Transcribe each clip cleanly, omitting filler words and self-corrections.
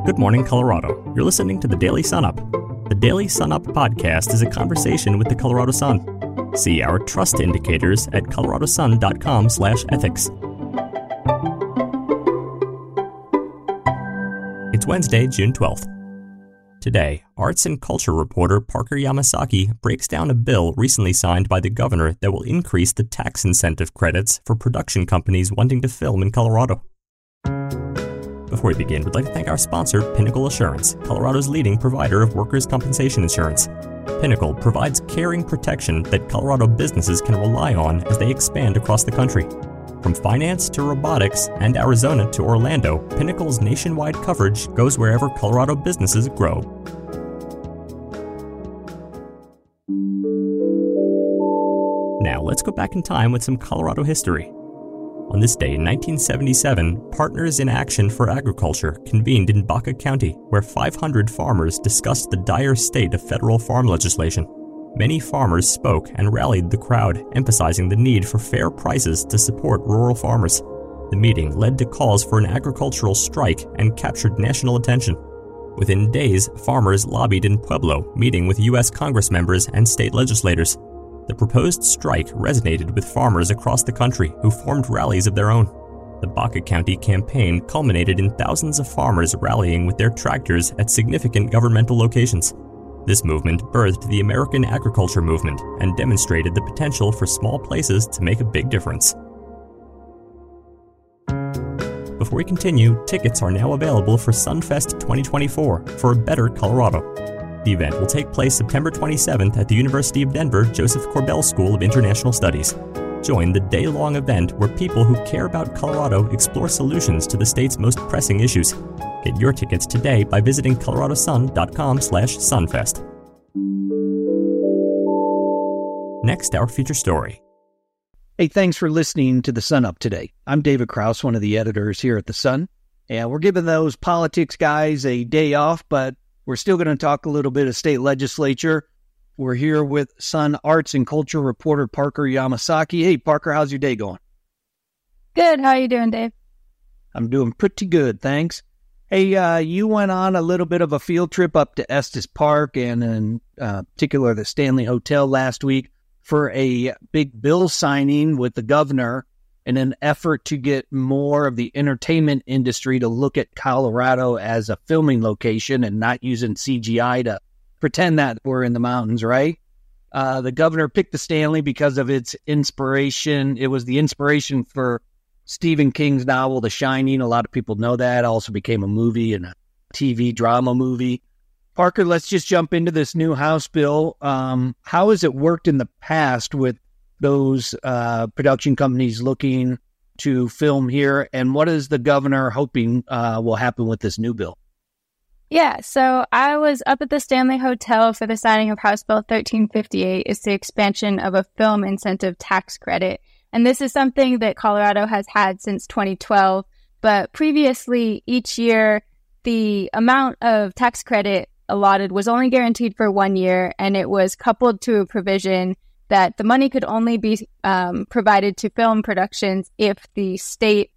Good morning, Colorado. You're listening to the Daily Sun Up. The Daily Sun Up podcast is a conversation with the Colorado Sun. See our trust indicators at coloradosun.com/ethics. It's Wednesday, June 12th. Today, arts and culture reporter Parker Yamasaki breaks down a bill recently signed by the governor that will increase the tax incentive credits for production companies wanting to film in Colorado. Before we begin, we'd like to thank our sponsor, Pinnacle Assurance, Colorado's leading provider of workers' compensation insurance. Pinnacle provides caring protection that Colorado businesses can rely on as they expand across the country. From finance to robotics and Arizona to Orlando, Pinnacle's nationwide coverage goes wherever Colorado businesses grow. Now, let's go back in time with some Colorado history. On this day in 1977, Partners in Action for Agriculture convened in Baca County, where 500 farmers discussed the dire state of federal farm legislation. Many farmers spoke and rallied the crowd, emphasizing the need for fair prices to support rural farmers. The meeting led to calls for an agricultural strike and captured national attention. Within days, farmers lobbied in Pueblo, meeting with U.S. Congress members and state legislators. The proposed strike resonated with farmers across the country who formed rallies of their own. The Baca County campaign culminated in thousands of farmers rallying with their tractors at significant governmental locations. This movement birthed the American agriculture movement and demonstrated the potential for small places to make a big difference. Before we continue, tickets are now available for Sunfest 2024 for a better Colorado. The event will take place September 27th at the University of Denver Joseph Corbell School of International Studies. Join the day-long event where people who care about Colorado explore solutions to the state's most pressing issues. Get your tickets today by visiting coloradosun.com/sunfest. Next, our feature story. Hey, thanks for listening to the Sun Up today. I'm David Kraus, one of the editors here at the Sun. And we're giving those politics guys a day off, but we're still going to talk a little bit of state legislature. We're here with Sun arts and culture reporter Parker Yamasaki. Hey, Parker, how's your day going? Good. How are you doing, Dave? I'm doing pretty good, thanks. Hey, you went on a little bit of a field trip up to Estes Park and in particular the Stanley Hotel last week for a big bill signing with the governor in an effort to get more of the entertainment industry to look at Colorado as a filming location and not using CGI to pretend that we're in the mountains, right? The governor picked the Stanley because of its inspiration. It was the inspiration for Stephen King's novel, The Shining. A lot of people know that. It also became a movie and a TV drama movie. Parker, let's just jump into this new House bill. How has it worked in the past with those production companies looking to film here, and what is the governor hoping will happen with this new bill? Yeah, so I was up at the Stanley Hotel for the signing of House Bill 1358. It's the expansion of a film incentive tax credit. And this is something that Colorado has had since 2012. But previously, each year, the amount of tax credit allotted was only guaranteed for 1 year, and it was coupled to a provision that the money could only be provided to film productions if the state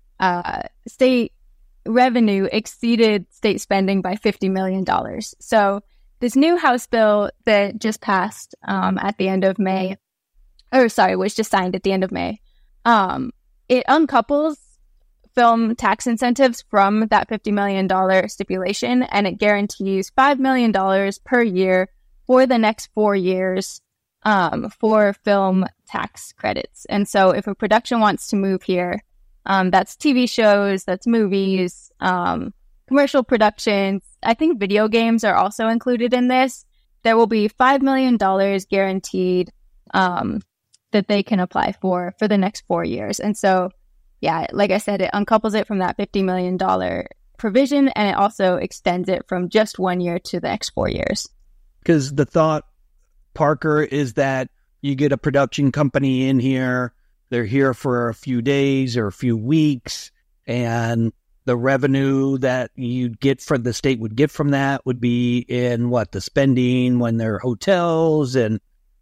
revenue exceeded state spending by $50 million. So this new House bill that just passed at the end of May, was just signed at the end of May, it uncouples film tax incentives from that $50 million stipulation, and it guarantees $5 million per year for the next 4 years for film tax credits. And so if a production wants to move here, that's TV shows, that's movies, commercial productions. I think video games are also included in this. There will be $5 million guaranteed that they can apply for the next 4 years. And so, yeah, like I said, it uncouples it from that $50 million provision, and it also extends it from just 1 year to the next 4 years. Because the thought, Parker, is that you get a production company in here, they're here for a few days or a few weeks, and the revenue that you'd get from the state would get from that would be in the spending when they're hotels and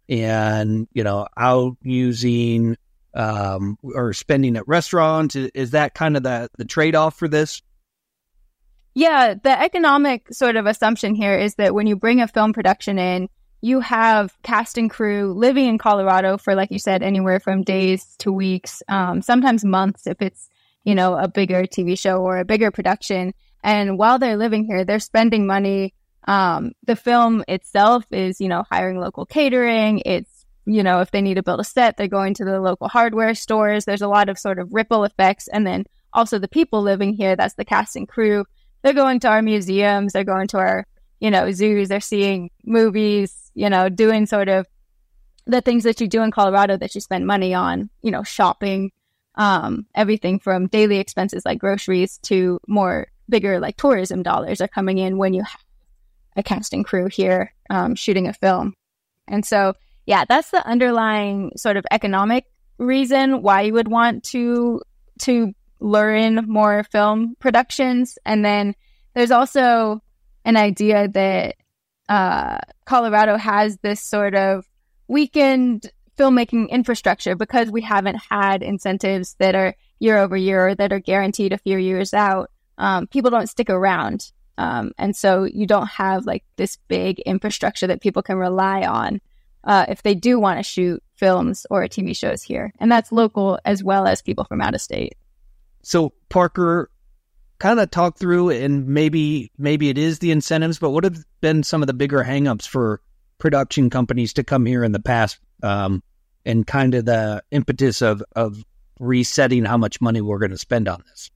out using or spending at restaurants. Is that kind of the trade-off for this? Yeah, the economic sort of assumption here is that when you bring a film production in, you have cast and crew living in Colorado for, like you said, anywhere from days to weeks, sometimes months if it's, a bigger TV show or a bigger production. And while they're living here, they're spending money. The film itself is, hiring local catering. It's, if they need to build a set, they're going to the local hardware stores. There's a lot of sort of ripple effects. And then also the people living here, that's the cast and crew. They're going to our museums. They're going to our, zoos. They're seeing movies, doing sort of the things that you do in Colorado that you spend money on, shopping, everything from daily expenses like groceries to more bigger like tourism dollars are coming in when you have a cast and crew here shooting a film. And so, yeah, that's the underlying sort of economic reason why you would want to lure in more film productions. And then there's also an idea that Colorado has this sort of weakened filmmaking infrastructure because we haven't had incentives that are year over year or that are guaranteed a few years out. People don't stick around. And so you don't have like this big infrastructure that people can rely on if they do want to shoot films or TV shows here. And that's local as well as people from out of state. So Parker, kind of talk through, and maybe it is the incentives, but what have been some of the bigger hangups for production companies to come here in the past, and kind of the impetus of resetting how much money we're going to spend on this?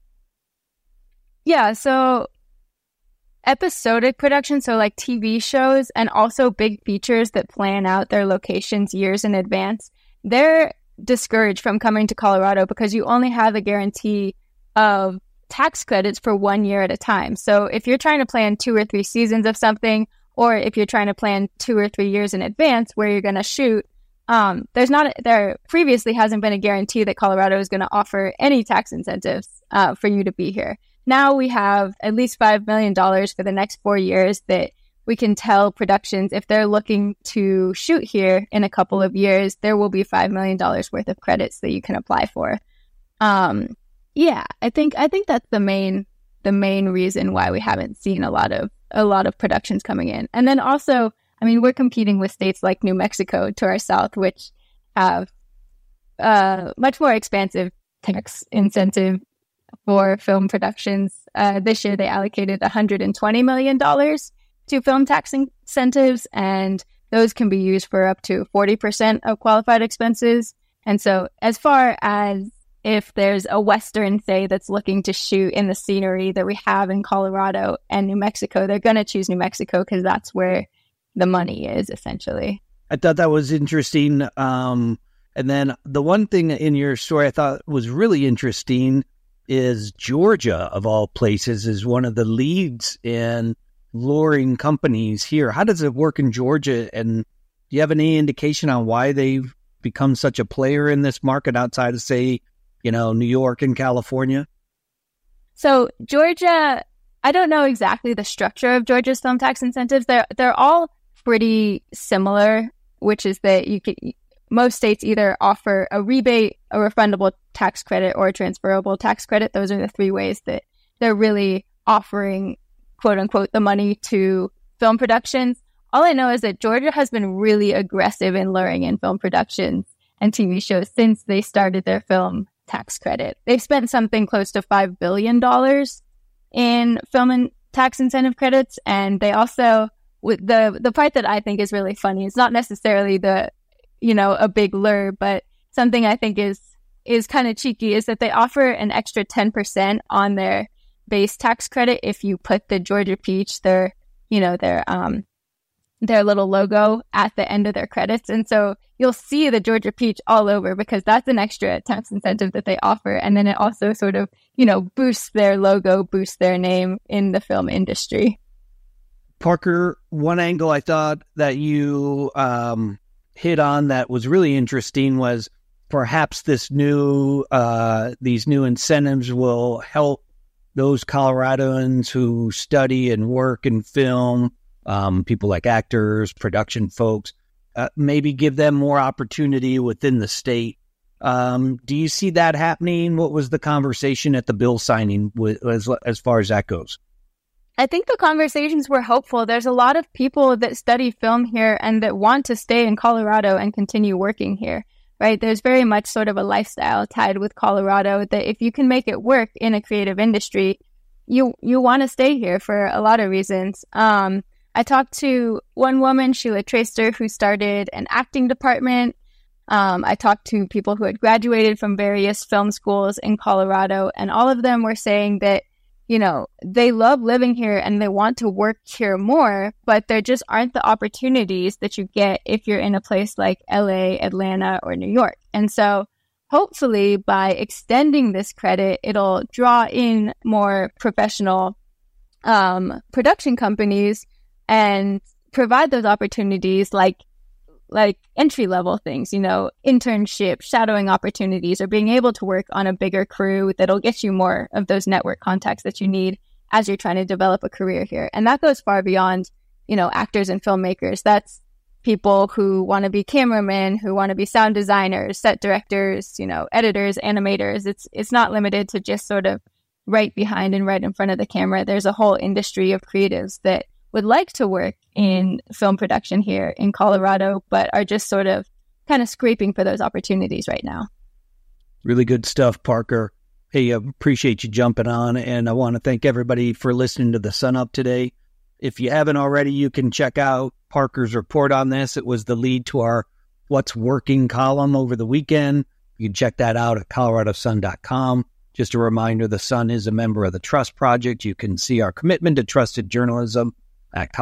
Yeah, so episodic production, so like TV shows and also big features that plan out their locations years in advance, they're discouraged from coming to Colorado because you only have a guarantee of tax credits for 1 year at a time. So if you're trying to plan 2 or 3 seasons of something, or if you're trying to plan 2 or 3 years in advance where you're going to shoot, there previously hasn't been a guarantee that Colorado is going to offer any tax incentives for you to be here. Now we have at least $5 million for the next 4 years that we can tell productions if they're looking to shoot here in a couple of years, there will be $5 million worth of credits that you can apply for. Yeah, I think that's the main reason why we haven't seen a lot of productions coming in. And then also, I mean, we're competing with states like New Mexico to our south, which have much more expansive tax incentive for film productions. This year, they allocated $120 million to film tax incentives, and those can be used for up to 40% of qualified expenses. And so as far as if there's a Western, say, that's looking to shoot in the scenery that we have in Colorado and New Mexico, they're going to choose New Mexico because that's where the money is, essentially. I thought that was interesting. And then the one thing in your story I thought was really interesting is Georgia, of all places, is one of the leads in luring companies here. How does it work in Georgia? And do you have any indication on why they've become such a player in this market outside of, say, New York and California? So Georgia, I don't know exactly the structure of Georgia's film tax incentives. They're all pretty similar, which is that most states either offer a rebate, a refundable tax credit, or a transferable tax credit. Those are the 3 ways that they're really offering, quote unquote, the money to film productions. All I know is that Georgia has been really aggressive in luring in film productions and TV shows since they started their film tax credit. They've spent something close to $5 billion in film and tax incentive credits. And they also, with the part that I think is really funny, it's not necessarily a big lure, but something I think is kind of cheeky is that they offer an extra 10% on their base tax credit if you put the Georgia Peach, their little logo at the end of their credits. And so you'll see the Georgia Peach all over because that's an extra tax incentive that they offer. And then it also sort of, boosts their logo, boosts their name in the film industry. Parker, one angle I thought that you hit on that was really interesting was perhaps these new incentives will help those Coloradans who study and work in film, people like actors, production folks, maybe give them more opportunity within the state. Do you see that happening? What was the conversation at the bill signing as far as that goes? I think the conversations were hopeful. There's a lot of people that study film here and that want to stay in Colorado and continue working here, right? There's very much sort of a lifestyle tied with Colorado that if you can make it work in a creative industry, you want to stay here for a lot of reasons. I talked to one woman, Sheila Traster, who started an acting department. I talked to people who had graduated from various film schools in Colorado, and all of them were saying that, you know, they love living here and they want to work here more, but there just aren't the opportunities that you get if you're in a place like LA, Atlanta, or New York. And so hopefully by extending this credit, it'll draw in more professional production companies and provide those opportunities like entry-level things, you know, internship, shadowing opportunities, or being able to work on a bigger crew that'll get you more of those network contacts that you need as you're trying to develop a career here. And that goes far beyond, you know, actors and filmmakers. That's people who want to be cameramen, who want to be sound designers, set directors, you know, editors, animators. It's not limited to just sort of right behind and right in front of the camera. There's a whole industry of creatives that would like to work in film production here in Colorado, but are just sort of kind of scraping for those opportunities right now. Really good stuff, Parker. Hey, I appreciate you jumping on, and I want to thank everybody for listening to The Sun Up today. If you haven't already, you can check out Parker's report on this. It was the lead to our What's Working column over the weekend. You can check that out at coloradosun.com. Just a reminder, The Sun is a member of the Trust Project. You can see our commitment to trusted journalism at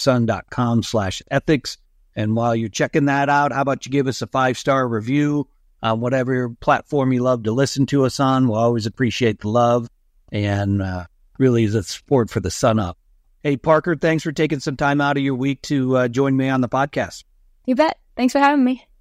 coloradosun.com/ethics. And while you're checking that out, how about you give us a 5-star review on whatever platform you love to listen to us on. We'll always appreciate the love and really the support for The Sun Up. Hey, Parker, thanks for taking some time out of your week to join me on the podcast. You bet. Thanks for having me.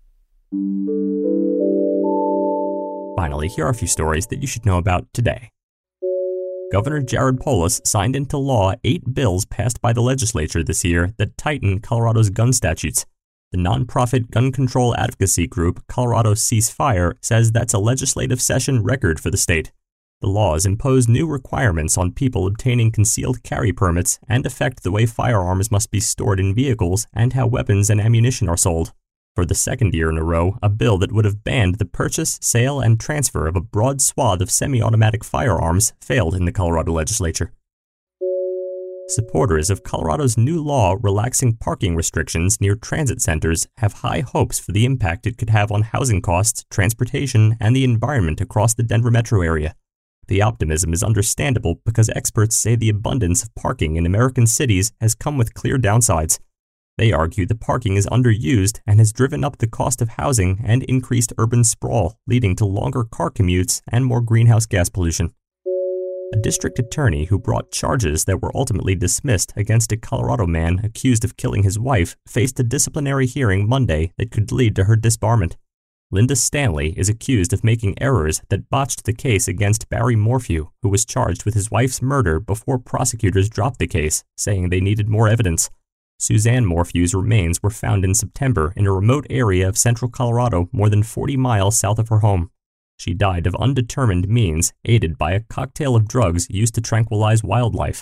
Finally, here are a few stories that you should know about today. Governor Jared Polis signed into law 8 bills passed by the legislature this year that tighten Colorado's gun statutes. The nonprofit gun control advocacy group Colorado Cease Fire says that's a legislative session record for the state. The laws impose new requirements on people obtaining concealed carry permits and affect the way firearms must be stored in vehicles and how weapons and ammunition are sold. For the second year in a row, a bill that would have banned the purchase, sale, and transfer of a broad swath of semi-automatic firearms failed in the Colorado legislature. Supporters of Colorado's new law relaxing parking restrictions near transit centers have high hopes for the impact it could have on housing costs, transportation, and the environment across the Denver metro area. The optimism is understandable because experts say the abundance of parking in American cities has come with clear downsides. They argue the parking is underused and has driven up the cost of housing and increased urban sprawl, leading to longer car commutes and more greenhouse gas pollution. A district attorney who brought charges that were ultimately dismissed against a Colorado man accused of killing his wife faced a disciplinary hearing Monday that could lead to her disbarment. Linda Stanley is accused of making errors that botched the case against Barry Morphew, who was charged with his wife's murder before prosecutors dropped the case, saying they needed more evidence. Suzanne Morphew's remains were found in September in a remote area of central Colorado more than 40 miles south of her home. She died of undetermined means, aided by a cocktail of drugs used to tranquilize wildlife.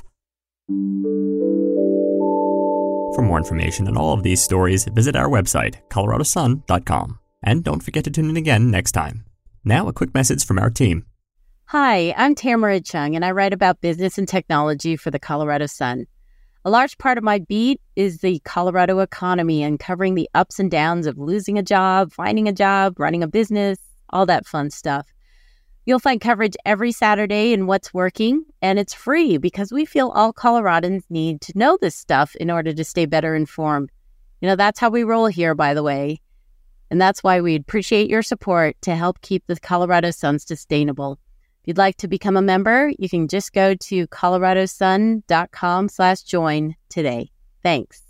For more information on all of these stories, visit our website, coloradosun.com. And don't forget to tune in again next time. Now, a quick message from our team. Hi, I'm Tamara Chung, and I write about business and technology for the Colorado Sun. A large part of my beat is the Colorado economy and covering the ups and downs of losing a job, finding a job, running a business, all that fun stuff. You'll find coverage every Saturday in What's Working, and it's free because we feel all Coloradans need to know this stuff in order to stay better informed. You know, that's how we roll here, by the way. And that's why we appreciate your support to help keep the Colorado Sun sustainable. If you'd like to become a member, you can just go to coloradosun.com/join today. Thanks.